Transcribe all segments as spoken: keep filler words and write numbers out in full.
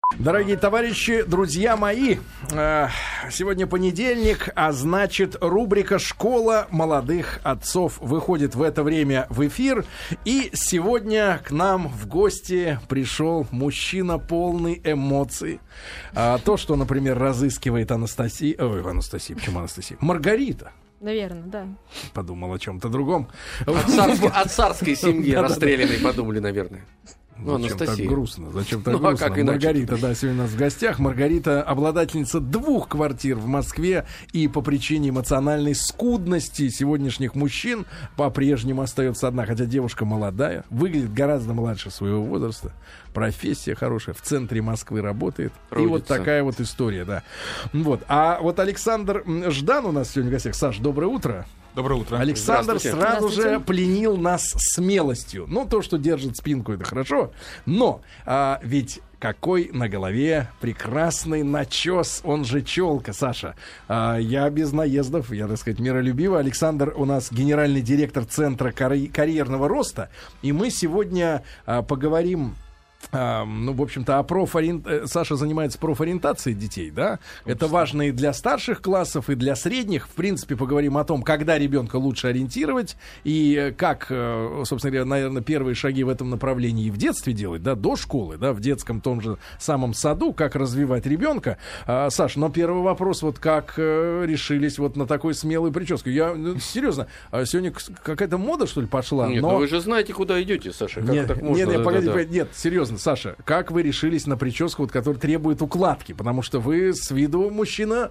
Дорогие товарищи, друзья мои, сегодня понедельник, а значит, рубрика «Школа молодых отцов» выходит в это время в эфир. И сегодня к нам в гости пришел мужчина полный эмоций. То, что, например, разыскивает Анастасия... Ой, Анастасия, почему Анастасия? Маргарита. Наверное, да. Подумал о чем-то другом. От царской, от царской семьи расстрелянной подумали, наверное. Ну, зачем так грустно? Зачем так ну, грустно? А как Маргарита, да, сегодня у нас в гостях. Маргарита — обладательница двух квартир в Москве, и по причине эмоциональной скудности сегодняшних мужчин по-прежнему остается одна. Хотя девушка молодая, выглядит гораздо младше своего возраста, профессия хорошая, в центре Москвы работает. Трудится. И вот такая вот история, да. Вот. А вот Александр Ждан у нас сегодня в гостях. Саш, доброе утро. Доброе утро. Александр сразу же пленил нас смелостью. Ну, то, что держит спинку, это хорошо. Но а, ведь какой на голове прекрасный начес, он же челка, Саша. А, я без наездов, я, так сказать, миролюбивый. Александр у нас генеральный директор Центра карь- карьерного роста. И мы сегодня а, поговорим... А, ну, в общем-то, о профориент... Саша занимается профориентацией детей, да? Это важно и для старших классов, и для средних. В принципе, поговорим о том, когда ребенка лучше ориентировать, и как, собственно говоря, наверное, первые шаги в этом направлении и в детстве делать, да, до школы, да, в детском том же самом саду, как развивать ребенка. А, Саш, но первый вопрос, вот как э, решились вот на такой смелый прическу? Я, ну, серьезно, сегодня какая-то мода, что ли, пошла? Нет, но... ну вы же знаете, куда идете, Саша, как нет, так можно? Нет, нет, да, погоди, да, погоди, нет, серьезно. Саша, как вы решились на прическу, вот, которая требует укладки? Потому что вы с виду мужчина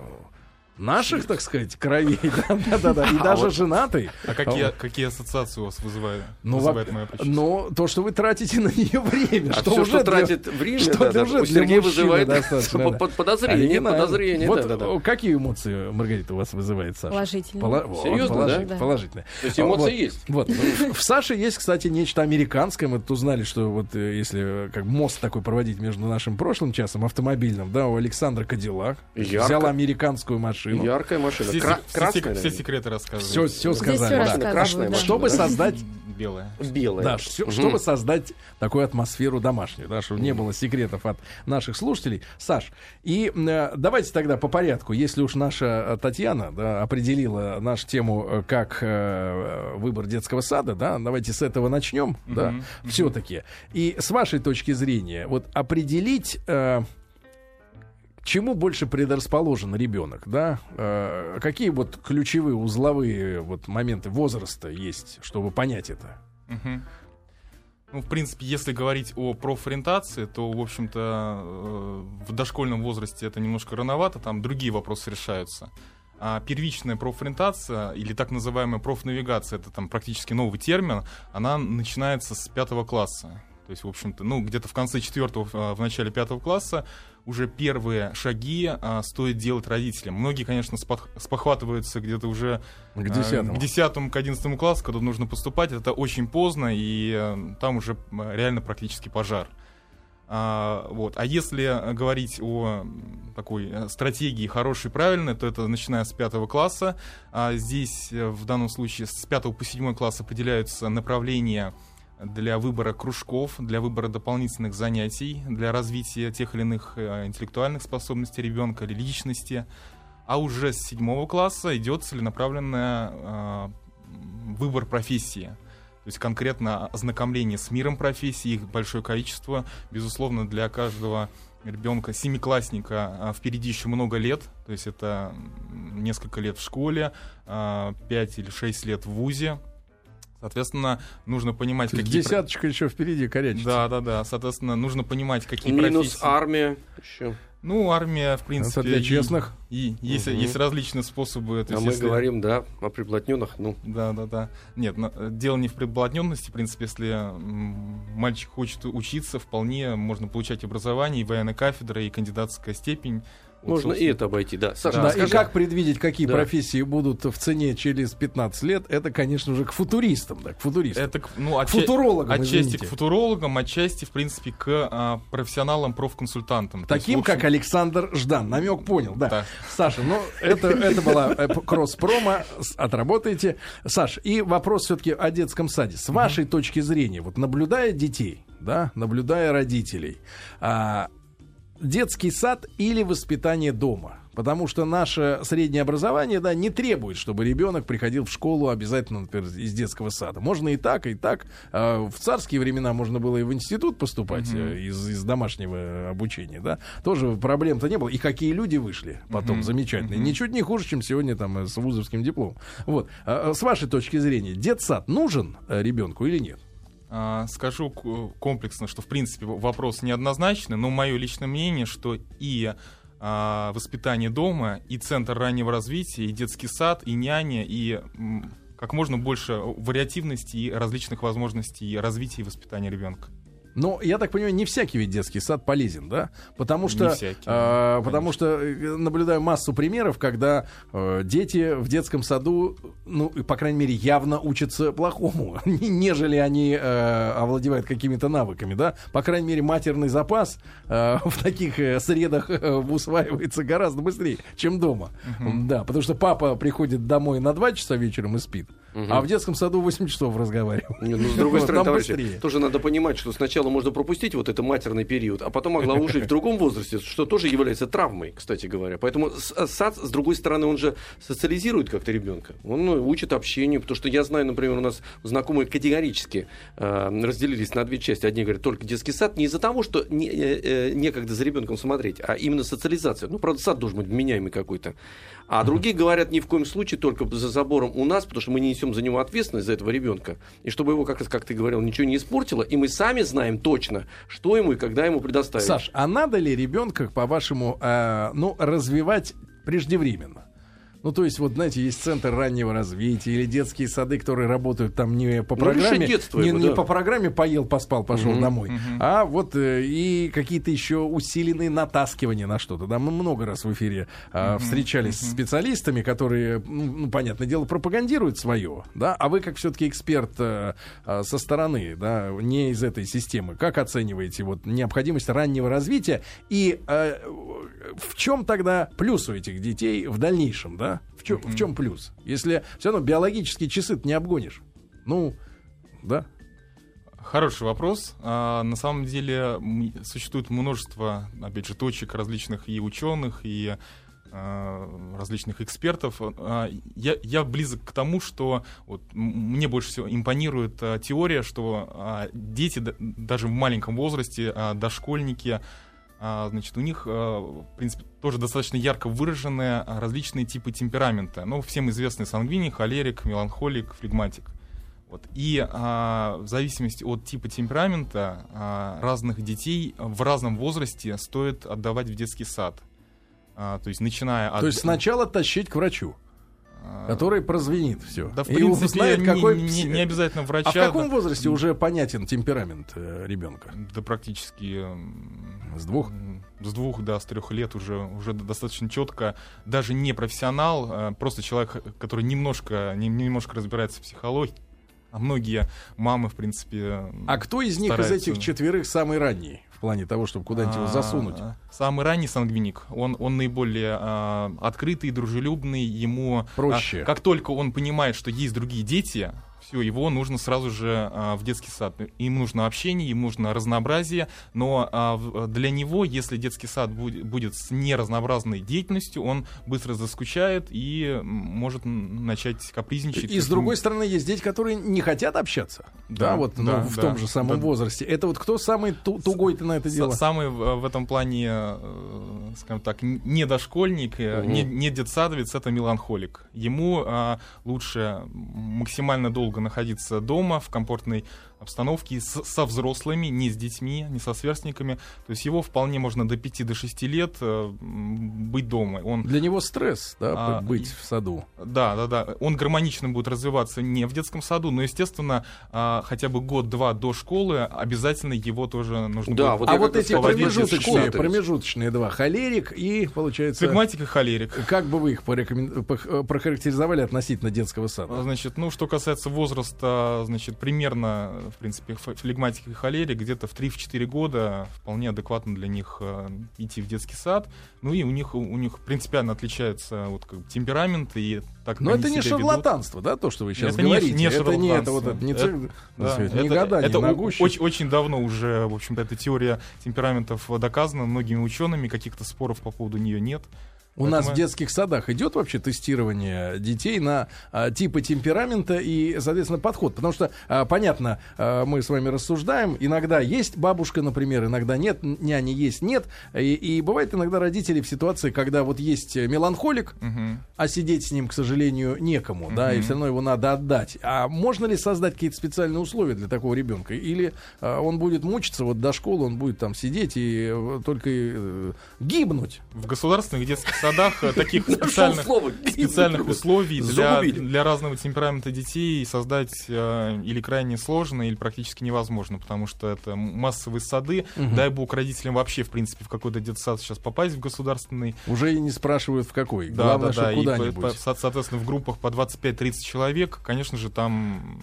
наших, так сказать, кровей, да-да-да, и даже женатый. А какие, какие ассоциации у вас вызывает, ну, вызывает моя прическа? Ну, то, что вы тратите на нее время. А что все, уже что для... тратит время, что да, да, уже у Сергея вызывает достаточно, под, подозрение, а подозрение, вот да, да, да. Какие эмоции, Маргарита, у вас вызывает Саша? Положительные. Пола... Серьезно, положительные, да? Положительные. То есть эмоции вот, есть. Вот. В Саше есть, кстати, нечто американское. Мы тут узнали, что вот если как мост такой проводить между нашим прошлым часом автомобильным, да, у Александра Кадиллак взял американскую машину. Яркая машина. Все, Кра- все, красная, все, все секреты рассказывают. Все, все сказали. Все да. красная да. Чтобы создать белая. Белая. Да, все, угу. Чтобы создать такую атмосферу домашнюю, да, чтобы не было секретов от наших слушателей. Саш, и э, давайте тогда по порядку, если уж наша Татьяна, да, определила нашу тему как э, выбор детского сада, да, давайте с этого начнем, угу. да, угу. все-таки. И с вашей точки зрения, вот определить... Э, чему больше предрасположен ребенок, да? Э, какие вот ключевые узловые вот моменты возраста есть, чтобы понять это? Угу. Ну, в принципе, если говорить о профориентации, то, в общем-то, э, в дошкольном возрасте это немножко рановато, там другие вопросы решаются. А первичная профориентация, или так называемая профнавигация, это там практически новый термин, она начинается с пятого класса. То есть, в общем-то, ну, где-то в конце четвертого, в начале пятого класса уже первые шаги а, стоит делать родителям. Многие, конечно, спох- спохватываются где-то уже к десятому. А, к десятому, к одиннадцатому классу, когда нужно поступать. Это очень поздно, и а, там уже реально практически пожар. А, вот. А если говорить о такой стратегии хорошей, правильной, то это начиная с пятого класса. А здесь в данном случае с пятого по седьмой класс определяются направления для выбора кружков, для выбора дополнительных занятий, для развития тех или иных э, интеллектуальных способностей ребенка или личности. А уже с седьмого класса идет целенаправленный э, выбор профессии. То есть конкретно ознакомление с миром профессий, их большое количество. Безусловно, для каждого ребенка, семиклассника, э, впереди еще много лет. То есть это несколько лет в школе, э, пять или шесть лет в вузе. Соответственно, нужно понимать, какие... Десяточка про... еще впереди корячится. Да, да, да. Соответственно, нужно понимать, какие Минус профессии... Минус армия еще. Ну, армия, в принципе... Это для честных. И, и есть, угу. есть различные способы... То а мы если... говорим, да, о приблотненных, ну... Да, да, да. Нет, дело не в приблотненности. В принципе, если мальчик хочет учиться, вполне можно получать образование, и военная кафедра, и кандидатская степень. Можно вот, и это обойти, да. Саша, да. И как предвидеть, какие да. профессии будут в цене через пятнадцать лет, это, конечно же, к футуристам, да, к футуристам. Это, ну, отча- футурологам, Отчасти извините. к футурологам, отчасти, в принципе, к а, профессионалам, профконсультантам. Таким, есть, общем... как Александр Ждан. Намек понял, да. да. Саша, ну, это, это была кросс-промо, отработаете. Саш, и вопрос все-таки о детском саде. С вашей mm-hmm. точки зрения, вот наблюдая детей, да, наблюдая родителей, а, детский сад или воспитание дома? Потому что наше среднее образование, да, не требует, чтобы ребенок приходил в школу обязательно, например, из детского сада. Можно и так, и так. В царские времена можно было и в институт поступать mm-hmm. из, из домашнего обучения, да. Тоже проблем-то не было. И какие люди вышли потом mm-hmm. замечательные. Mm-hmm. Ничуть не хуже, чем сегодня там с вузовским дипломом. Вот. С вашей точки зрения, детсад нужен ребенку или нет? Скажу комплексно, что, в принципе, вопрос неоднозначный, но мое личное мнение, что и воспитание дома, и центр раннего развития, и детский сад, и няня, и как можно больше вариативности и различных возможностей развития и воспитания ребенка. Но, я так понимаю, не всякий ведь детский сад полезен, да? Потому что, всякий, э, потому что наблюдаю массу примеров, когда э, дети в детском саду, ну, по крайней мере, явно учатся плохому, нежели они э, овладевают какими-то навыками, да? По крайней мере, матерный запас э, в таких э, средах э, усваивается гораздо быстрее, чем дома. Uh-huh. Да, потому что папа приходит домой на два часа вечером и спит, uh-huh. а в детском саду восемь часов разговаривает. Ну, с другой стороны, товарищи, тоже надо понимать, что сначала можно пропустить вот этот матерный период, а потом оглаушить в другом возрасте, что тоже является травмой, кстати говоря. Поэтому сад, с другой стороны, он же социализирует как-то ребенка. Он ну, учит общению, потому что я знаю, например, у нас знакомые категорически э, разделились на две части. Одни говорят, только детский сад не из-за того, что не, э, некогда за ребенком смотреть, а именно социализация. Ну, правда, сад должен быть вменяемый какой-то. А mm-hmm. другие говорят, ни в коем случае только за забором у нас, потому что мы не несем за него ответственность, за этого ребенка. И чтобы его, как, как ты говорил, ничего не испортило, и мы сами знаем точно, что ему и когда ему предоставить. Саш, а надо ли ребенка, по-вашему, э, ну, развивать преждевременно? Ну, то есть, вот, знаете, есть центр раннего развития или детские сады, которые работают там не по программе, детства не, его, не да. по программе поел, поспал, пошел uh-huh, домой, uh-huh. а вот э, и какие-то еще усиленные натаскивания на что-то. Да, мы много раз в эфире э, uh-huh, встречались uh-huh. с специалистами, которые, ну, понятное дело, пропагандируют свое, да, а вы, как все-таки эксперт э, э, со стороны, да, не из этой системы, как оцениваете вот необходимость раннего развития и э, в чем тогда плюс у этих детей в дальнейшем, да? В чем, mm-hmm. в чем плюс? Если все равно биологические часы ты не обгонишь. Ну, да. Хороший вопрос. А, на самом деле существует множество, опять же, точек различных и ученых, и а, различных экспертов. А, я, я близок к тому, что вот, мне больше всего импонирует а, теория, что а, дети д- даже в маленьком возрасте, а, дошкольники, значит, у них, в принципе, тоже достаточно ярко выраженные различные типы темперамента. Ну, всем известный сангвиник, холерик, меланхолик, флегматик. Вот. И а, в зависимости от типа темперамента а, разных детей в разном возрасте стоит отдавать в детский сад. А, то есть, начиная от... То есть сначала тащить к врачу, который прозвенит все. Да, в и принципе, узнает, не, какой... не, не обязательно врача. А в каком да... возрасте уже понятен темперамент э, ребенка? Да практически... С двух? С двух, да, с трех лет уже, уже достаточно четко. Даже не профессионал, а просто человек, который немножко, не, немножко разбирается в психологии. А многие мамы, в принципе, А кто из них, стараются... из этих четверых, самый ранний? В плане того, чтобы куда-нибудь его засунуть. Самый ранний сангвиник. Он, он наиболее а, открытый, дружелюбный. Ему проще. А, как только он понимает, что есть другие дети, все, его нужно сразу же а, в детский сад. Им нужно общение, им нужно разнообразие. Но а, в, для него, если детский сад будет, будет с неразнообразной деятельностью, он быстро заскучает и может начать капризничать. И с другой стороны, есть дети, которые не хотят общаться. Да, да вот да, ну, в да, том же самом да. возрасте. Это вот кто самый ту- тугой-то на это дело? Самый в, в этом плане, э, скажем так, не дошкольник, угу. не, не детсадовец, это меланхолик. Ему э, лучше максимально долго находиться дома в комфортной обстановке с, со взрослыми, не с детьми, не со сверстниками. То есть его вполне можно до пяти до шести лет э, быть дома. Он, Для него стресс, да, а, быть и, в саду. Да, да, да. Он гармонично будет развиваться не в детском саду, но, естественно, э, хотя бы год-два до школы обязательно его тоже нужно да, будет... Вот а вот эти промежуточные, школы, промежуточные два, холерик и, получается... Флегматик и холерик. Как бы вы их порекомен... прохарактеризовали относительно детского сада? Значит, ну, что касается возраста, значит, примерно в принципе, флегматик и холерик, где-то в три-четыре года вполне адекватно для них идти в детский сад. Ну и у них, у них принципиально отличаются вот, как бы, темпераменты и так. Но это не шарлатанство, ведут. Да, то, что вы сейчас это говорите. Не, не это не это вот это не это, цирк, да, ни это, года, это ни на гуще. Очень, очень давно уже, в общем-то, эта теория темпераментов доказана многими учеными, каких-то споров по поводу нее нет. У Поэтому... нас в детских садах идет вообще тестирование детей на а, типы темперамента и, соответственно, подход. Потому что, а, понятно, а, мы с вами рассуждаем. Иногда есть бабушка, например, иногда нет, няни есть, нет. И, и бывает иногда родители в ситуации, когда вот есть меланхолик, uh-huh. а сидеть с ним, к сожалению, некому, uh-huh. да, и все равно его надо отдать. А можно ли создать какие-то специальные условия для такого ребенка? Или а, он будет мучиться вот до школы, он будет там сидеть и а, только э, гибнуть? В государственных детских в садах таких специальных, специальных условий для, для разного темперамента детей создать э, или крайне сложно, или практически невозможно, потому что это массовые сады. Угу. Дай бог родителям вообще, в принципе, в какой-то детсад сейчас попасть в государственный. Уже и не спрашивают, в какой. Да, Главное, да, да. куда-нибудь. И, по, соответственно, в группах по двадцать пять-тридцать человек, конечно же, там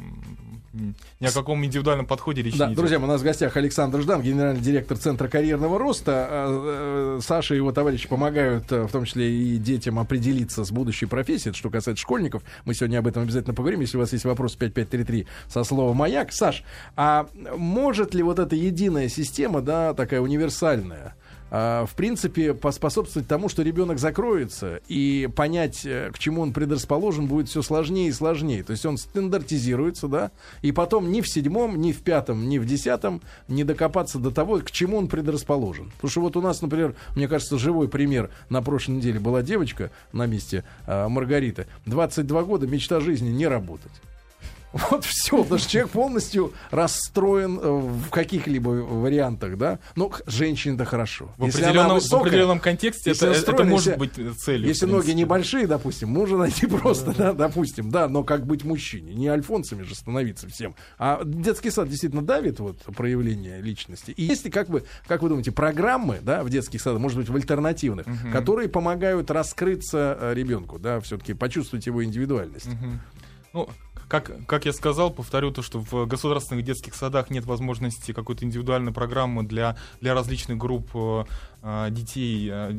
ни о каком индивидуальном подходе речи да, не идет. Друзья, у нас в гостях Александр Ждан, генеральный директор Центра карьерного роста. Саша и его товарищи помогают, в том числе и детям, определиться с будущей профессией. Это что касается школьников. Мы сегодня об этом обязательно поговорим. Если у вас есть вопрос, пять пять три три со словом «Маяк». Саш, а может ли вот эта единая система, да, такая универсальная, в принципе, поспособствовать тому, что ребенок закроется, и понять, к чему он предрасположен, будет все сложнее и сложнее. То есть он стандартизируется, да, и потом ни в седьмом, ни в пятом, ни в десятом не докопаться до того, к чему он предрасположен. Потому что вот у нас, например, мне кажется, живой пример. На прошлой неделе была девочка на месте а, Маргариты. двадцать два года, мечта жизни не работать. Вот все, потому что человек полностью расстроен в каких-либо вариантах, да. Ну, женщине-то хорошо. В определенном, высокая, в определенном контексте это, это может быть целью. Если ноги небольшие, допустим, можно найти просто, да, допустим, да, но как быть мужчине? Не альфонсами же становиться всем. А детский сад действительно давит вот проявление личности. И есть ли, как вы, как вы думаете, программы, да, в детских садах, может быть, в альтернативных, uh-huh. которые помогают раскрыться ребенку, да, все-таки почувствовать его индивидуальность? Uh-huh. Ну, Как, как я сказал, повторю то, что в государственных детских садах нет возможности какой-то индивидуальной программы для, для различных групп э, детей, э,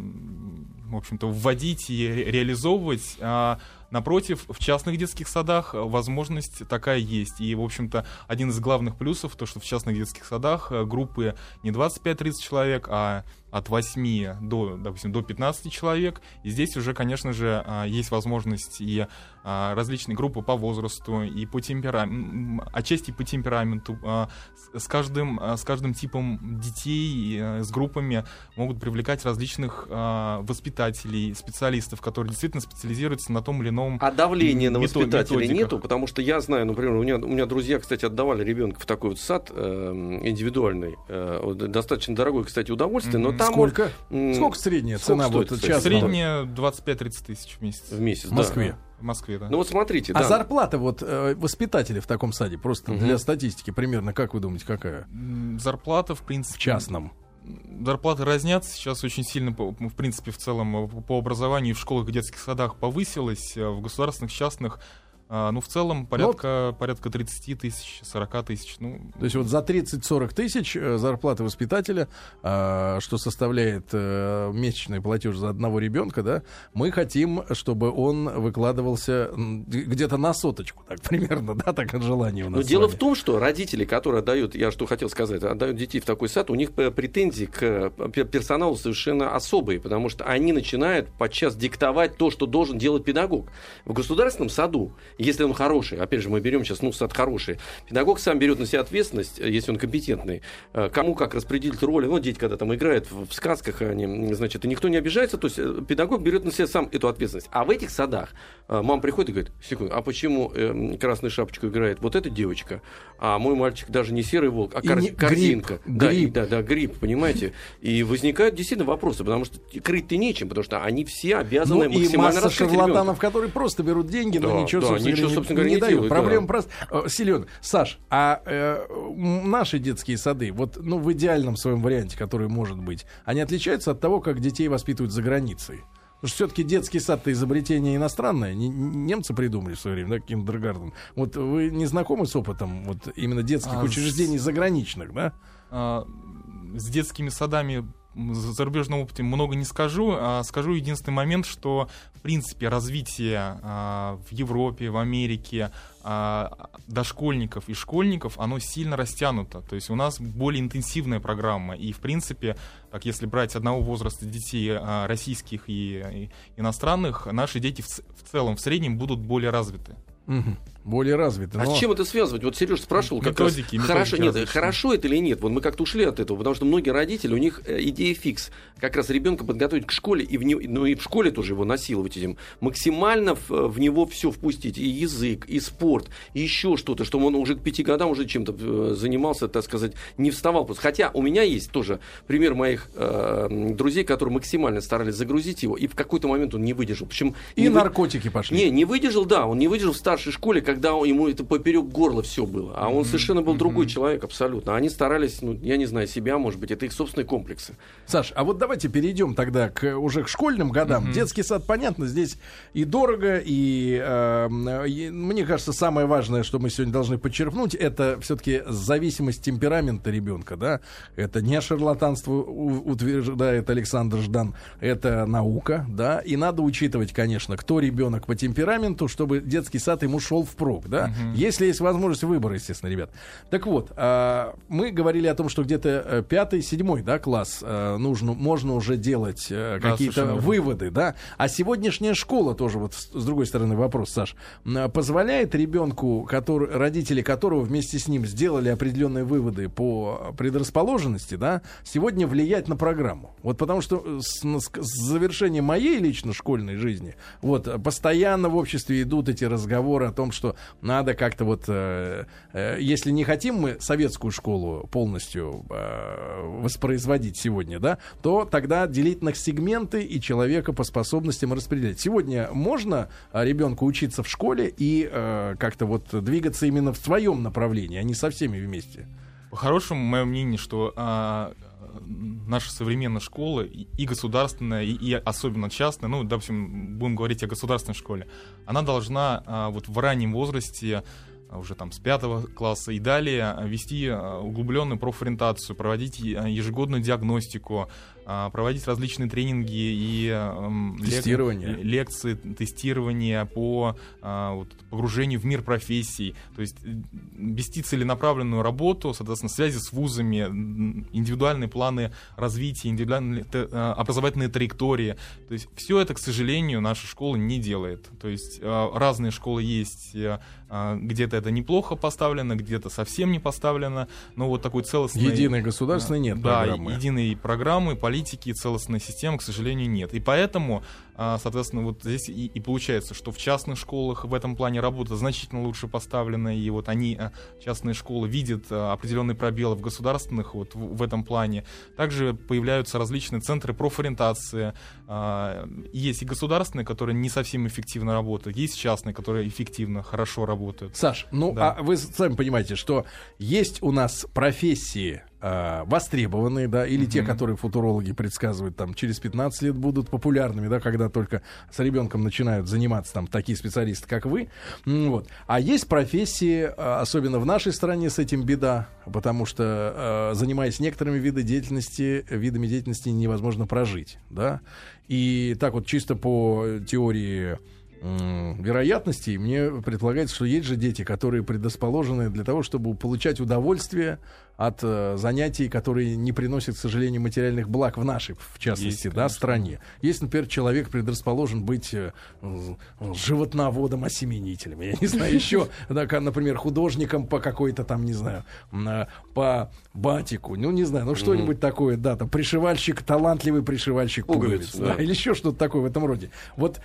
в общем-то, вводить и ре- реализовывать. А, напротив, в частных детских садах возможность такая есть. И, в общем-то, один из главных плюсов, то, что в частных детских садах группы не двадцать пять-тридцать человек, а от восьми до, допустим, до пятнадцати человек. И здесь уже, конечно же, есть возможность и различные группы по возрасту, и по темпераменту, отчасти по темпераменту. С каждым, с каждым типом детей, с группами могут привлекать различных воспитателей, специалистов, которые действительно специализируются на том или ином А давления на метод, воспитателей методиках. Нету? Потому что я знаю, например, у меня, у меня друзья, кстати, отдавали ребенка в такой вот сад э, индивидуальный. Э, достаточно дорогое, кстати, удовольствие, mm-hmm. но там... Сколько? М- Сколько средняя сколько цена? стоит, Вот, кстати? Средняя двадцать пять-тридцать тысяч в месяц. В месяц, в Москве. Да. В Москве, да. Ну вот смотрите. А да. зарплата вот э, воспитателя в таком саде, просто Угу. для статистики примерно, как вы думаете, какая? Зарплата, в принципе... В частном. Зарплаты разнятся сейчас очень сильно, в принципе, в целом по образованию в школах и детских садах повысилось, в государственных, частных, ну, в целом, порядка, вот. порядка тридцать тысяч, сорок тысяч. Ну. То есть вот за тридцать-сорок тысяч зарплаты воспитателя, что составляет месячный платеж за одного ребенка, да, мы хотим, чтобы он выкладывался где-то на соточку, так примерно, да, так от желания у нас. Но дело в том, что родители, которые отдают, я что хотел сказать, отдают детей в такой сад, у них претензии к персоналу совершенно особые, потому что они начинают подчас диктовать то, что должен делать педагог. В государственном саду, если он хороший, опять же, мы берем сейчас, ну, сад хороший, педагог сам берет на себя ответственность, если он компетентный, кому как распределить роли. Ну, дети, когда там играют в, в сказках, они, значит, и никто не обижается, то есть педагог берет на себя сам эту ответственность. А в этих садах мама приходит и говорит: секунду, а почему э, красную шапочку играет вот эта девочка, а мой мальчик даже не серый волк, а кор- корзинка. Гриб, да, гриб. И, да, да, гриб, понимаете? И возникают действительно вопросы, потому что крыть-то нечем, потому что они все обязаны ну, максимально и масса шарлатанов, ребенка. Которые просто берут деньги, но да, ничего, да, собственно, ничего, не, собственно говоря, не, не дают. делают, Проблема да. просто... Силен, Саш, а э, наши детские сады, вот, ну, в идеальном своем варианте, который может быть, они отличаются от того, как детей воспитывают за границей? Потому что все-таки детский сад-то изобретение иностранное. Немцы придумали в свое время, да, киндергартен. Вот вы не знакомы с опытом вот именно детских а учреждений с... заграничных, да? А, с детскими садами в зарубежном опыте много не скажу, а скажу единственный момент, что в принципе развитие а, в Европе, в Америке а, дошкольников и школьников, оно сильно растянуто. То есть у нас более интенсивная программа. И в принципе, так если брать одного возраста детей а, российских и, и иностранных, наши дети в, в целом, в среднем будут более развиты. Угу. Более развиты. А но... с чем это связывать? Вот Сережа спрашивал, как методики, раз, методики хорошо, нет, различные. Хорошо это или нет? Вот мы как-то ушли от этого, потому что многие родители, у них идея фикс. Как раз ребенка подготовить к школе, и в не... ну и в школе тоже его насиловать этим. Максимально в, в него все впустить. И язык, и спорт, и еще что-то, чтобы он уже к пяти годам уже чем-то занимался, так сказать, не вставал. Хотя у меня есть тоже пример моих э, друзей, которые максимально старались загрузить его, и в какой-то момент он не выдержал. Причем и не наркотики вы... пошли. Не, не выдержал, да, он не выдержал в старшей школе, когда ему это поперек горла все было. А он mm-hmm. совершенно был mm-hmm. другой человек, абсолютно. Они старались, ну, я не знаю, себя, может быть, это их собственные комплексы. Саш, а вот давайте перейдем тогда к, уже к школьным годам. Mm-hmm. Детский сад, понятно, здесь и дорого, и, э, и мне кажется, самое важное, что мы сегодня должны подчеркнуть, это все-таки зависимость темперамента ребенка, да. Это не шарлатанство, утверждает Александр Ждан, это наука, да. И надо учитывать, конечно, кто ребенок по темпераменту, чтобы детский сад ему шел впрок, да. Mm-hmm. Если есть возможность выбора, естественно, ребят. Так вот, э, мы говорили о том, что где-то пятый, седьмой, да, класс э, нужно, можно уже делать э, да, какие-то выводы, да. А сегодняшняя школа тоже, вот с другой стороны вопрос, Саш, э, позволяет ребенку, который, родители которого вместе с ним сделали определенные выводы по предрасположенности, да, сегодня влиять на программу. Вот потому что с, с завершением моей лично школьной жизни, вот, постоянно в обществе идут эти разговоры о том, что надо как-то вот, э, э, если не хотим мы советскую школу полностью э, воспроизводить сегодня, да, то тогда делить на сегменты и человека по способностям распределять. Сегодня можно ребенку учиться в школе и э, как-то вот двигаться именно в своем направлении, а не со всеми вместе? По-хорошему, мое мнение, что а, наша современная школа, и, и государственная, и, и особенно частная, ну, допустим, будем говорить о государственной школе, она должна а, вот в раннем возрасте, уже там с пятого класса и далее, вести углубленную профориентацию, проводить ежегодную диагностику, проводить различные тренинги и тестирование. Лек- лекции, тестирования по вот, погружению в мир профессий, то есть вести целенаправленную работу, соответственно, связи с вузами, индивидуальные планы развития, индивидуальные образовательные траектории. То есть все это, к сожалению, наша школа не делает. То есть разные школы есть, где-то это неплохо поставлено, где-то совсем не поставлено, но вот такой целостной... Единой государственной нет да, программы. Единой программы, политики, целостной системы, к сожалению, нет. И поэтому, соответственно, вот здесь и, и получается, что в частных школах в этом плане работа значительно лучше поставлена, и вот они, частные школы, видят определенные пробелы в государственных вот в, в этом плане. Также появляются различные центры профориентации. Есть и государственные, которые не совсем эффективно работают, есть частные, которые эффективно, хорошо работают. Саш, ну да. а вы сами понимаете, что есть у нас профессии э, востребованные, да, или mm-hmm. те, которые футурологи предсказывают, там, через пятнадцать лет будут популярными, да, когда только с ребенком начинают заниматься там такие специалисты, как вы. Вот. А есть профессии, э, особенно в нашей стране с этим беда, потому что, э, занимаясь некоторыми видами деятельности, видами деятельности невозможно прожить, да. И так вот чисто по теории вероятностей, мне предполагается, что есть же дети, которые предрасположены для того, чтобы получать удовольствие от э, занятий, которые не приносят, к сожалению, материальных благ в нашей, в частности, есть, да, стране. Есть, например, человек предрасположен быть э, животноводом, осеменителем, я не знаю, еще, например, художником по какой-то там, не знаю, по батику, ну, не знаю, ну, что-нибудь такое, да, там, пришивальщик, талантливый пришивальщик пуговиц, да, или еще что-то такое в этом роде. Вот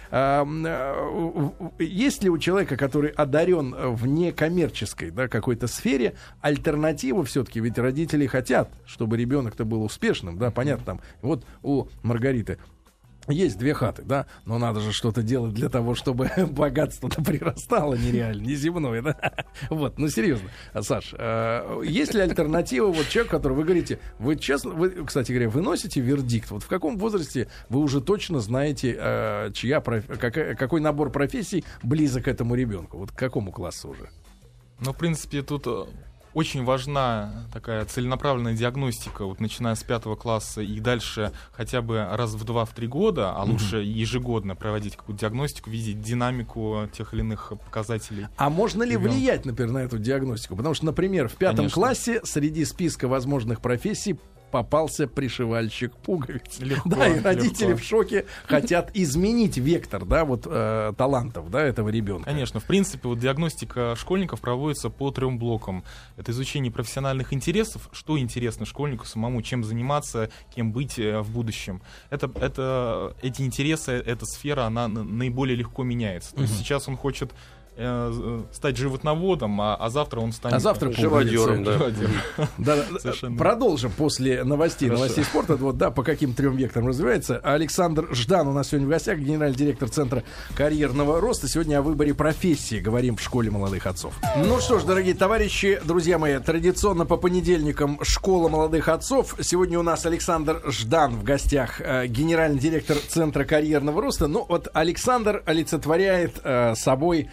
есть ли у человека, который одарен в некоммерческой, да, какой-то сфере, альтернатива все-таки? Ведь родители хотят, чтобы ребенок-то был успешным, да, понятно, там, вот у Маргариты Есть две хаты, да, но надо же что-то делать для того, чтобы богатство-то прирастало нереально, неземное, да. Вот, ну серьезно, Саш, э, есть ли альтернатива вот человеку, который вы говорите, вы честно, вы, кстати говоря, выносите вердикт, вот в каком возрасте вы уже точно знаете, э, чья проф... какой, какой набор профессий близок к этому ребенку, вот к какому классу уже? Ну, в принципе, тут очень важна такая целенаправленная диагностика, вот начиная с пятого класса и дальше хотя бы раз в два-три года, а лучше mm-hmm. ежегодно проводить какую-то диагностику, видеть динамику тех или иных показателей. А можно ли ребенка. влиять, например, на эту диагностику? Потому что, например, в пятом Конечно. классе среди списка возможных профессий попался пришивальщик пуговиц. Легко, да, и родители легко. в шоке, хотят изменить вектор, да, вот э, талантов, да, этого ребенка. Конечно, в принципе, вот диагностика школьников проводится по трем блокам. Это изучение профессиональных интересов, что интересно школьнику самому, чем заниматься, кем быть э, в будущем. Это, это, эти интересы, эта сфера, она наиболее легко меняется. То есть сейчас он хочет стать животноводом, а, а завтра он станет а завтра живодером. Да. Да, продолжим после новостей, Хорошо. новостей спорта. Вот, да, по каким трем векторам развивается. Александр Ждан у нас сегодня в гостях, генеральный директор Центра карьерного роста. Сегодня о выборе профессии говорим в школе молодых отцов. Ну что ж, дорогие товарищи, друзья мои, традиционно по понедельникам школа молодых отцов. Сегодня у нас Александр Ждан в гостях, генеральный директор Центра карьерного роста. Ну вот Александр олицетворяет э, собой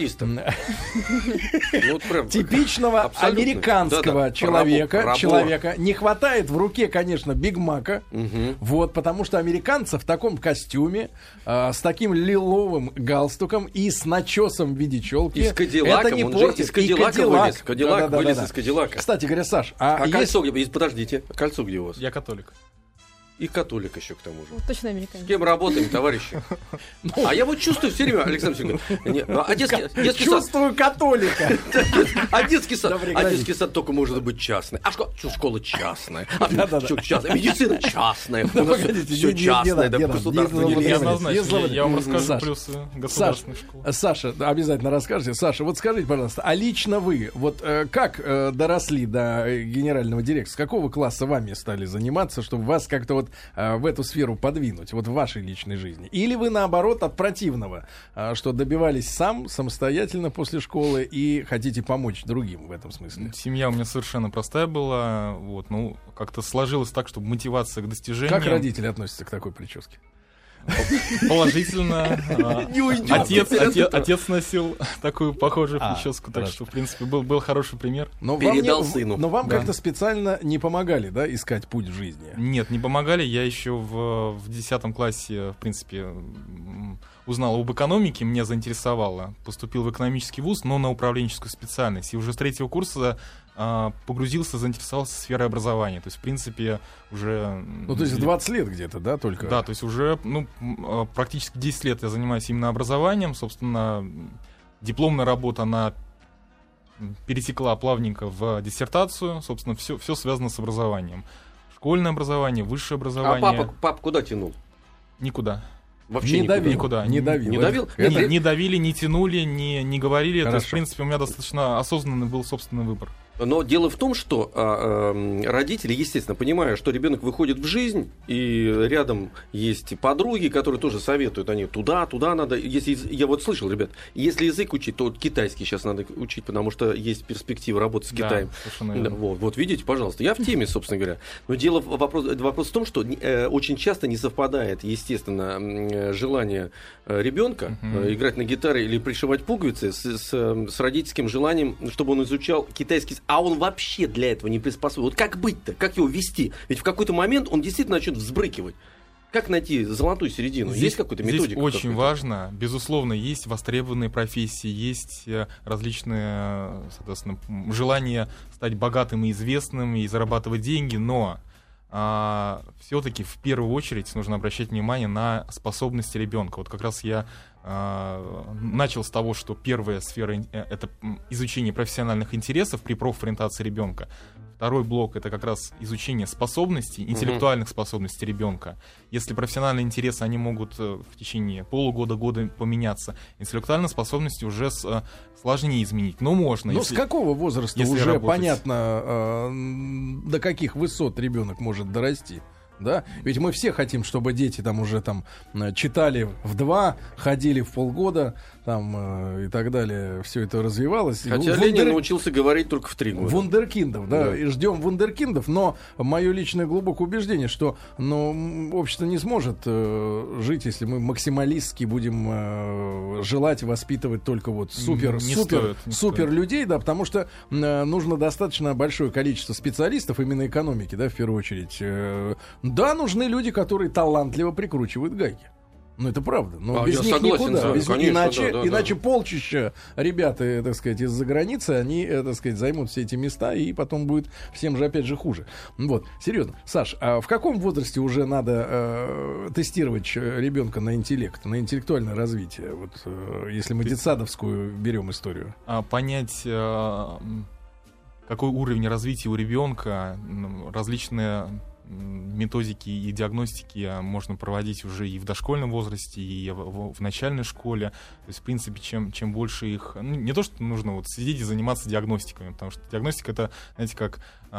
типичного Абсолютно. американского Да-да. человека, Рабо, рабо. человека. Не хватает в руке, конечно, Биг Мака. Угу. Вот, потому что американцы в таком костюме, э, с таким лиловым галстуком и с начесом в виде челки. И с Кадиллаком. Это не он портит. же из Кадиллака Кадиллак. вылез. Кадиллак Да-да-да-да. вылез из Кадиллака. Кстати говоря, Саш, а, А есть... кольцо где? Подождите, кольцо где у вас? Я католик. И католик еще к тому же. Ну, точно американец. С кем работаем, товарищи? А я вот чувствую все время, Александр Сергеевич, а детский сад... Чувствую католика. А детский сад? А детский сад только может быть частный. А школа частная. Что частная? Медицина частная. Все частное, да, государственное. Я вам расскажу плюсы государственной школы. Саша, обязательно расскажете. Саша, вот скажите, пожалуйста, а лично вы, вот как доросли до генерального директора? С какого класса вами стали заниматься, чтобы вас как-то вот в эту сферу подвинуть, вот в вашей личной жизни? Или вы, наоборот, от противного, что добивались сам, самостоятельно после школы и хотите помочь другим в этом смысле? Семья у меня совершенно простая была, вот, ну, как-то сложилось так, чтобы мотивация к достижению... Как родители относятся к такой прическе? Положительно. Отец, отец, отец носил такую похожую а, прическу, так хорошо. что, в принципе, был, был хороший пример. Но Передал вам не, сыну. Но вам да. как-то специально не помогали, да, искать путь в жизни? Нет, не помогали. Я еще в, в десятом классе, в принципе, узнал об экономике, меня заинтересовало. Поступил в экономический вуз, но на управленческую специальность. И уже с третьего курса а, погрузился, заинтересовался сферой образования. То есть, в принципе, уже... Ну, то есть в двадцать лет где-то, да, только? Да, то есть уже, ну, практически десять лет я занимаюсь именно образованием. Собственно, дипломная работа, она перетекла плавненько в диссертацию. Собственно, все, все связано с образованием. Школьное образование, высшее образование. А папа, папа куда тянул? Никуда. Вообще не никуда. давил. Никуда. Не давил. Не давил? Не, Это- не давили, не тянули, не, не говорили. Хорошо. То есть, в принципе, у меня достаточно осознанный был собственный выбор. Но дело в том, что а, а, родители, естественно, понимая, что ребенок выходит в жизнь, и рядом есть подруги, которые тоже советуют, они туда, туда надо. Если из- я вот слышал, ребят, если язык учить, то китайский сейчас надо учить, потому что есть перспектива работы с Да, Китаем. совершенно Да, верно. вот, вот видите, пожалуйста, я в теме, собственно говоря. Но дело в- вопрос, вопрос в том, что э, очень часто не совпадает, естественно, м, желание ребенка Мгм. э, играть на гитаре или пришивать пуговицы с, с, э, с родительским желанием, чтобы он изучал китайский, а он вообще для этого не приспособлен. Вот как быть-то, как его вести? Ведь в какой-то момент он действительно начнет взбрыкивать. Как найти золотую середину? Здесь, Есть какой-то здесь методика? очень какая-то? важно. Безусловно, есть востребованные профессии, есть э, различные, э, соответственно, м, желания стать богатым и известным и зарабатывать деньги, но а, все-таки в первую очередь нужно обращать внимание на способности ребенка. Вот как раз я а, начал с того, что первая сфера э, это м, изучение профессиональных интересов при профориентации ребенка. Второй блок — это как раз изучение способностей, интеллектуальных способностей ребенка. Если профессиональные интересы, они могут э, в течение полугода, года поменяться. Интеллектуальные способности уже с, э, сложнее изменить. Но можно. Ну, если- с какого возраста если уже работать. понятно, э, м, до каких высот ребенок может дорасти? Да? Ведь мы все хотим, чтобы дети там уже там читали в два, ходили в полгода там, э, и так далее. Все это развивалось. Хотя Вундер... Ленин научился говорить только в три года. Вундеркиндов, да, да. И ждем вундеркиндов. Но мое личное глубокое убеждение, что ну, общество не сможет э, жить, если мы максималистски будем э, желать воспитывать только вот супер, не супер, стоит, не супер стоит. людей, да, потому что э, нужно достаточно большое количество специалистов именно экономики, да, в первую очередь. Э, Да, нужны люди, которые талантливо прикручивают гайки. Ну, это правда. Но А, без я них согласен, никуда. да, Без- конечно, иначе да, да, иначе да. полчища ребята, э, так сказать, из-за границы, они, э, так сказать, займут все эти места, и потом будет всем же опять же хуже. Вот, серьезно. Саш, а в каком возрасте уже надо э, тестировать ребенка на интеллект, на интеллектуальное развитие? Вот, э, если мы детсадовскую берем историю. А, понять, э, какой уровень развития у ребенка, м, различные м, методики и диагностики можно проводить уже и в дошкольном возрасте, и в, в- в начальной школе. То есть, в принципе, чем, чем больше их... Ну, не то, что нужно вот сидеть и заниматься диагностиками, потому что диагностика — это, знаете, как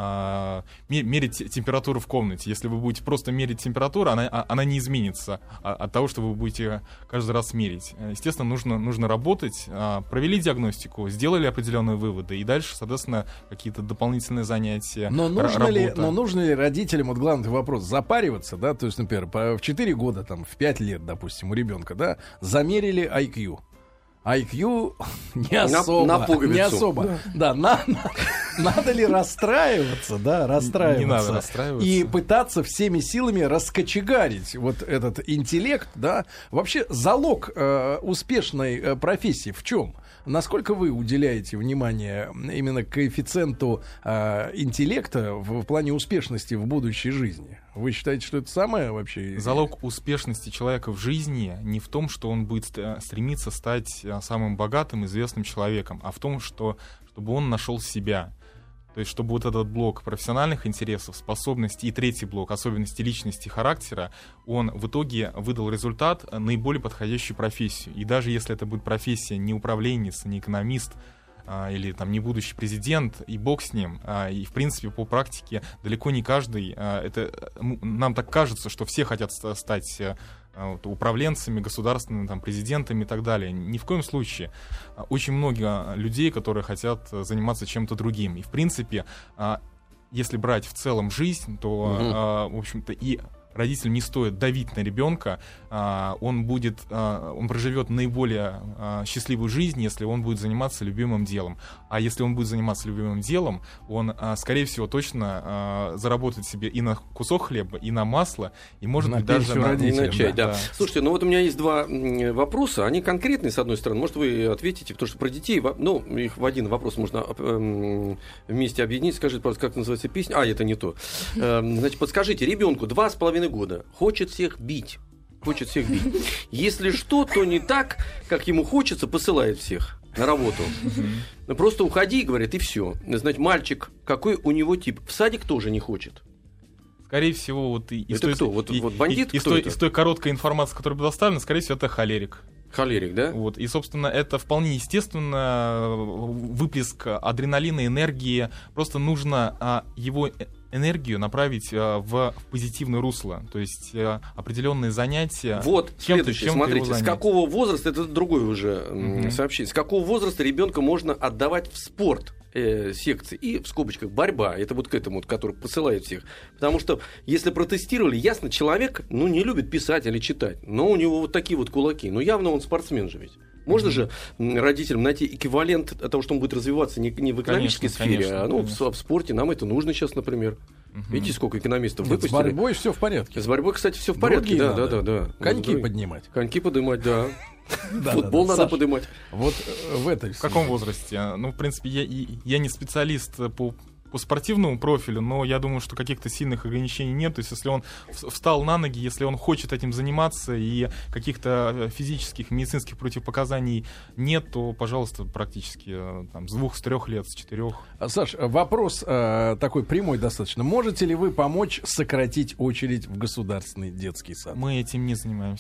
а, ме- мерить температуру в комнате. Если вы будете просто мерить температуру, она, а- она не изменится а- от того, что вы будете каждый раз мерить. Естественно, нужно, нужно работать. А, провели диагностику, сделали определенные выводы, и дальше, соответственно, какие-то дополнительные занятия, Но р- нужно, ли, работа. но нужно ли родителям, вот главный вопрос, запариваться, да, то есть, например, по- в четыре года, там, в пять лет, допустим, у ребенка, да, замерили ай кью. ай кью не На- особо. на пуговицу. Не особо. Да, на- на- надо ли расстраиваться, да, расстраиваться. Не надо расстраиваться. И пытаться всеми силами раскочегарить вот этот интеллект, да. Вообще залог э, успешной э, профессии в чем? Насколько вы уделяете внимание именно коэффициенту э, интеллекта в, в плане успешности в будущей жизни? Вы считаете, что это самое вообще? Залог успешности человека в жизни не в том, что он будет ст- стремиться стать а, самым богатым, известным человеком, а в том, что, чтобы он нашел себя. То есть, чтобы вот этот блок профессиональных интересов, способностей и третий блок особенностей личности и характера, он в итоге выдал результат, наиболее подходящую профессию. И даже если это будет профессия не управленец, не экономист, а, или там не будущий президент, и бог с ним. А, и в принципе по практике далеко не каждый, а, это м, нам так кажется, что все хотят ста- стать а, вот, управленцами, государственными там, президентами и так далее. Ни в коем случае. А, очень много людей, которые хотят заниматься чем-то другим. И в принципе, а, если брать в целом жизнь, то, Мгм. а, в общем-то, и родителям не стоит давить на ребенка, а, он будет, а, он проживет наиболее а, счастливую жизнь, если он будет заниматься любимым делом. А если он будет заниматься любимым делом, он, а, скорее всего, точно а, заработает себе и на кусок хлеба, и на масло, и, может На быть, даже пенсию на, родителям, И на чай, да. да. Слушайте, ну вот у меня есть два м, вопроса. Они конкретные, с одной стороны. Может, вы ответите, потому что про детей, во- ну, их в один вопрос можно эм, вместе объединить. Скажите, пожалуйста, как называется песня? А, это не то. Эм, значит, подскажите, ребенку два с половиной года, хочет всех бить. Хочет всех бить. Если что-то не так, как ему хочется, посылает всех на работу. Ну, просто уходи, говорит, и все. Значит, мальчик, какой у него тип? В садик тоже не хочет. Скорее всего, вот и, из Это той, кто? Вот- и- вот бандит? и- из Кто той- это? из той короткой информации, которая была доставлена, скорее всего, это холерик. Холерик, да? Вот. И, собственно, это вполне естественно, э, выплеск адреналина, энергии. Просто нужно а, его э- энергию направить а, в, в позитивное русло. То есть а, определенные занятия. Вот, чем-то- следующее, чем-то его смотрите, с занять. какого возраста, это другое уже м, Мгм. сообщение, с какого возраста ребенка можно отдавать в спорт э, секции и, в скобочках, борьба, это вот к этому, вот, который посылает всех. Потому что, если протестировали, ясно, человек, ну, не любит писать или читать, но у него вот такие вот кулаки, ну, явно он спортсмен же ведь. Можно же м, родителям найти эквивалент того, что он будет развиваться не, не в экономической Конечно, сфере, конечно, а ну, в, конечно. в спорте. Нам это нужно сейчас, например. Мгм. Видите, сколько экономистов Нет, с выпустили? борьбой все в порядке. С борьбой, кстати, все в порядке. Другие Да, да, надо. да, да. Коньки Другие. поднимать. Коньки поднимать, да. Да, Футбол да, да. надо Саш, поднимать. Вот э, в этой В каком возрасте? Ну, в принципе, я, и- я не специалист по, по спортивному профилю, но я думаю, что каких-то сильных ограничений нет. То есть, если он в- встал на ноги, если он хочет этим заниматься, и каких-то э, физических, медицинских противопоказаний нет, то, пожалуйста, практически э, там, с двух, с трех лет, с четырех. А, Саш, вопрос э, такой прямой достаточно. Можете ли вы помочь сократить очередь в государственный детский сад? Мы этим не занимаемся.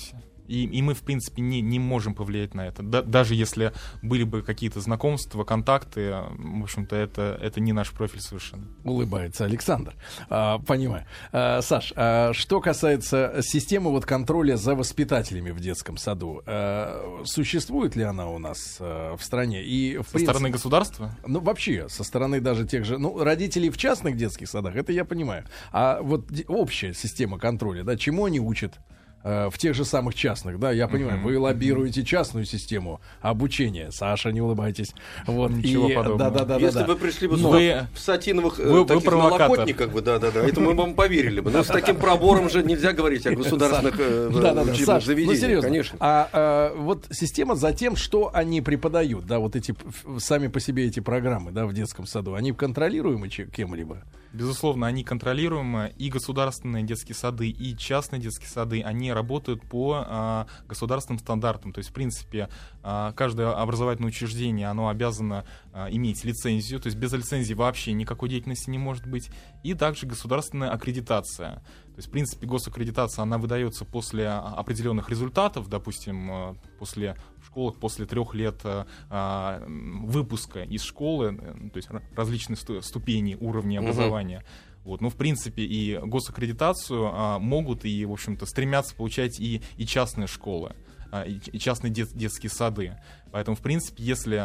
И, и мы, в принципе, не, не можем повлиять на это. Да, даже если были бы какие-то знакомства, контакты, в общем-то, это, это не наш профиль совершенно. Улыбается Александр. А, понимаю. А, Саш, а что касается системы вот контроля за воспитателями в детском саду, а, существует ли она у нас а, в стране? И, в со принципе, стороны государства? Ну, вообще, со стороны даже тех же... Ну, родителей в частных детских садах, это я понимаю. А вот де- общая система контроля, да, чему они учат? В тех же самых частных, да, я понимаю, uh-huh, вы лоббируете uh-huh. частную систему обучения. Саша, не улыбайтесь. Вот. Ничего и, подобного. Да, да, да, Если да, вы пришли бы вы, в сатиновых вы, таких вы налокотниках, бы, да, да, да, это мы вам поверили бы. Но с таким пробором же нельзя говорить о государственных учебных заведениях. Ну, серьезно. Конечно. А, а вот система за тем, что они преподают, да, вот эти сами по себе эти программы, да, в детском саду, они контролируемы кем-либо? Безусловно, они контролируемы, и государственные детские сады, и частные детские сады, они работают по а, государственным стандартам. То есть, в принципе, а, каждое образовательное учреждение, оно обязано а, иметь лицензию, то есть без лицензии вообще никакой деятельности не может быть, и также государственная аккредитация. То есть, в принципе, госаккредитация, она выдается после определенных результатов, допустим, после в школах, после трех лет а, выпуска из школы, то есть различные ступени, уровни образования. Uh-huh. Вот. Ну, в принципе, и госаккредитацию а, могут и, в общем-то, стремятся получать и, и частные школы, а, и, и частные дет, детские сады. Поэтому, в принципе, если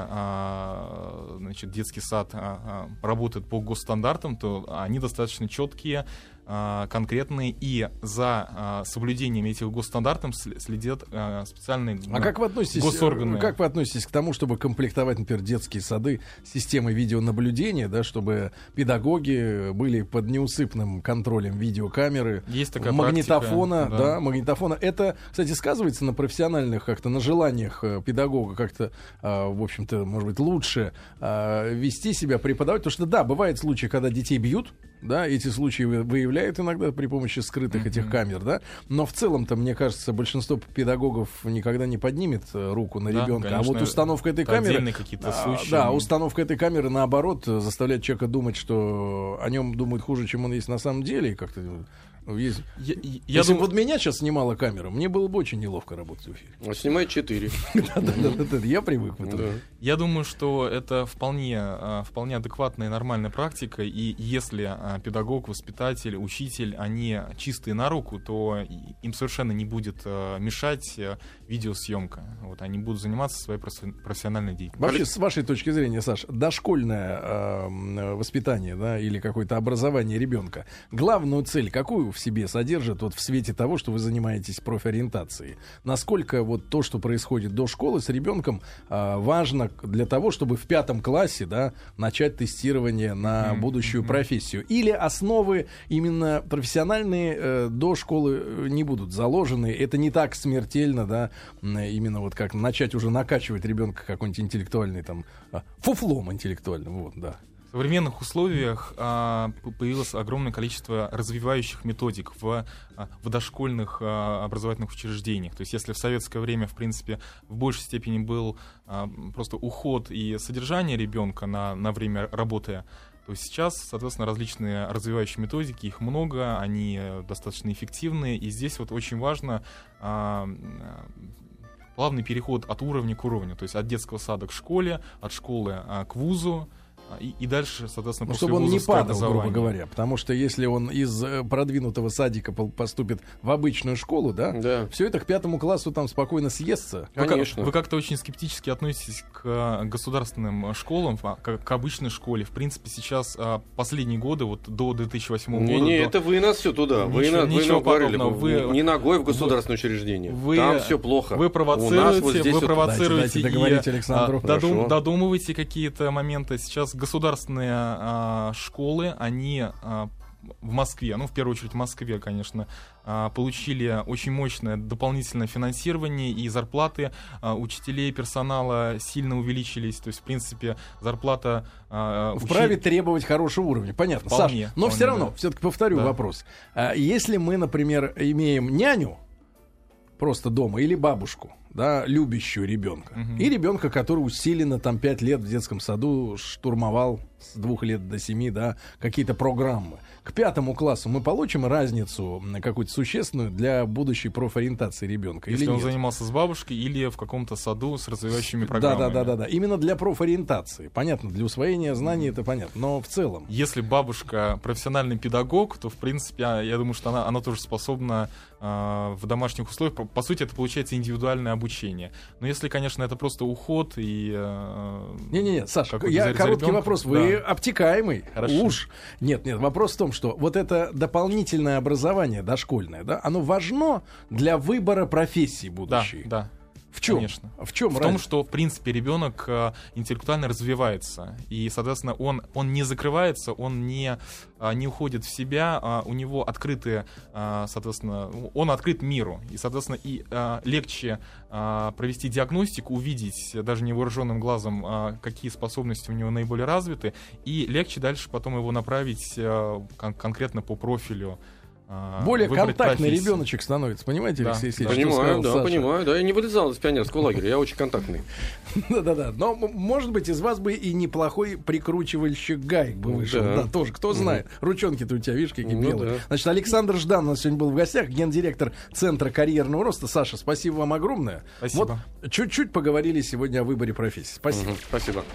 а, значит, детский сад а, а, работает по госстандартам, то они достаточно четкие, конкретные, и за а, соблюдением этих госстандартов следят а, специальные а как вы относитесь, госорганы. Как вы относитесь к тому, чтобы комплектовать, например, детские сады системой видеонаблюдения, да, чтобы педагоги были под неусыпным контролем видеокамеры, есть такая магнитофона, практика, да. да, магнитофона. Это, кстати, сказывается на профессиональных как-то, на желаниях педагога как-то, а, в общем-то, может быть, лучше а, вести себя, преподавать, потому что, да, бывают случаи, когда детей бьют, да, эти случаи выявляют иногда при помощи скрытых mm-hmm. этих камер, да, но в целом-то, мне кажется, большинство педагогов никогда не поднимет руку на да, ребенка, конечно, а вот установка этой камеры, какие-то случаи. Да, установка этой камеры, наоборот, заставляет человека думать, что о нем думают хуже, чем он есть на самом деле, и как-то... Есть. Я, я Если думаю... бы вот меня сейчас снимала камера, мне было бы очень неловко работать в эфире. А снимает четыре. Я привык в этом. Я думаю, что это вполне, вполне адекватная и нормальная практика, и если педагог, воспитатель, учитель, они чистые на руку, то им совершенно не будет мешать видеосъемка. Вот, они будут заниматься своей профессиональной деятельностью. Вообще, с вашей точки зрения, Саш, дошкольное э, воспитание, да, или какое-то образование ребенка, главную цель какую в себе содержит вот в свете того, что вы занимаетесь профориентацией? Насколько вот то, что происходит до школы с ребенком, э, важно для того, чтобы в пятом классе, да, начать тестирование на mm-hmm. будущую mm-hmm. профессию? Или основы именно профессиональные э, до школы не будут заложены? Это не так смертельно, да, именно вот как начать уже накачивать ребенка какой-нибудь интеллектуальный там фуфлом интеллектуальным, вот, да. В современных условиях а, появилось огромное количество развивающих методик в, а, в дошкольных а, образовательных учреждениях. То есть если в советское время, в принципе, в большей степени был а, просто уход и содержание ребенка на, на время работы, то сейчас, соответственно, различные развивающие методики, их много, они достаточно эффективные, и здесь вот очень важно а, плавный переход от уровня к уровню, то есть от детского сада к школе, от школы а, к вузу, И, и дальше, соответственно, ну, чтобы он не падал, грубо говоря. Потому что если он из продвинутого садика поступит в обычную школу, да, да. все это к пятому классу там спокойно съестся. Конечно. Вы, вы как-то очень скептически относитесь к государственным школам, к, к обычной школе. В принципе, сейчас последние годы, вот до две тысячи восьмого года... Не, до... это вы нас все туда. Вы, ничего, вы нам говорили, вы... не ногой в государственное вы... учреждение. Вы... Там все плохо. Вы провоцируете, вот вы вот... провоцируете дайте, дайте и Александру. Додум... додумываете какие-то моменты. Сейчас государственные а, школы, они а, в Москве, ну, в первую очередь в Москве, конечно, а, получили очень мощное дополнительное финансирование, и зарплаты а, учителей, персонала сильно увеличились. То есть, в принципе, зарплата... А, Вправе учи... требовать хорошего уровня. Понятно, вполне, Саш, но вполне, все равно, да. все-таки повторю да. вопрос. А, если мы, например, имеем няню просто дома или бабушку, да, любящего ребенка, угу. и ребенка, который усиленно там пять лет в детском саду штурмовал с двух лет до семи, да, какие-то программы. К пятому классу мы получим разницу какую-то существенную для будущей профориентации ребенка. Если или он нет? занимался с бабушкой или в каком-то саду с развивающими программами. Да, да, да, да, да. Именно для профориентации. Понятно, для усвоения знаний это понятно. Но в целом. Если бабушка профессиональный педагог, то в принципе, я думаю, что она, она тоже способна э, в домашних условиях. По, по сути, это получается индивидуальное обучение. Но если, конечно, это просто уход и. Э, Не-не-не, Саша, я короткий ребенком, вопрос. Вы да. обтекаемый. Хорошо. Уж. Нет, нет, вопрос в том, что вот это дополнительное образование дошкольное, да, оно важно для выбора профессии будущей. Да, да. В чем? Конечно. В чем? В том, что в принципе ребенок э, интеллектуально развивается, и, соответственно, он он не закрывается, он не э, не уходит в себя, э, у него открытые, э, соответственно, он открыт миру, и, соответственно, и э, легче э, провести диагностику, увидеть даже невооруженным глазом, э, какие способности у него наиболее развиты, и легче дальше потом его направить э, кон- конкретно по профилю. Более контактный профессии. Ребеночек становится, понимаете, да. Алексей Алексеевич? Понимаю, сказал, да, Саша? понимаю, да. Я не вылезал из пионерского лагеря, я очень контактный. Да-да-да. Но, может быть, из вас бы и неплохой прикручивальщик гаек бы вышел. Да, тоже, кто знает. Ручонки-то у тебя, видишь, какие белые. Значит, Александр Ждан у нас сегодня был в гостях, гендиректор Центра карьерного роста. Саша, спасибо вам огромное. Спасибо. Вот чуть-чуть поговорили сегодня о выборе профессии. Спасибо. Спасибо.